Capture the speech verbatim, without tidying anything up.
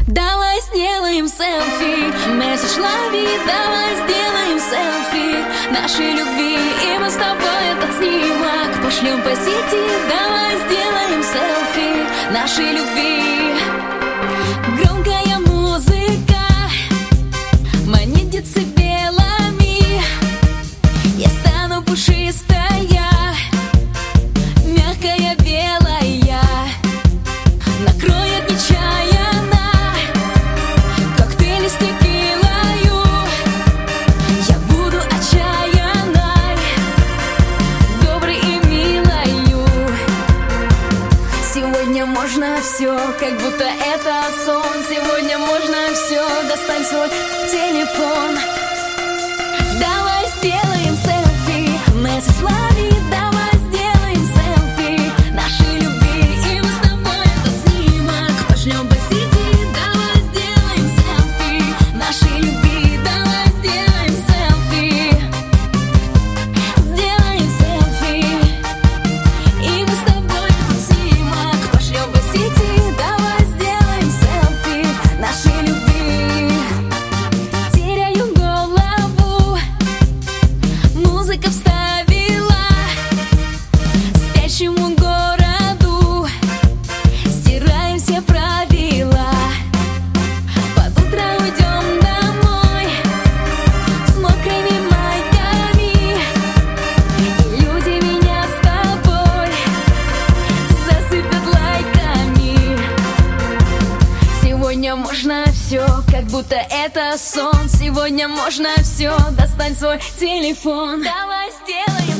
Давай сделаем селфи, месседж лови. Давай сделаем селфи нашей любви, и мы с тобой этот снимок пошлем по сети. Давай сделаем селфи нашей любви. Громкая музыка манит децибелами. Я стану пушистая, мягкая, белая, накроет нечаянно коктейли с текилою. Я буду отчаянной, доброй и милою. Сегодня можно все, как будто это сон. Сегодня можно все, достань свой телефон. Давай сделаем селфи, месседж лови. Давай сделаем селфи нашей любви, и мы с тобой этот снимок пошлем по сети. Давай сделаем селфи нашей любви. Давай сделаем селфи, сделаем селфи, и мы с тобой этот снимок пошлем по сети. Давай сделаем селфи нашей любви. Теряю голову, музыка вставила спящему городу, стираем все правила. Под утро уйдем домой с мокрыми майками, и люди меня с тобой засыпят лайками. Сегодня можно все, как будто это сон. Сегодня можно все, достань свой телефон. Давай сделаем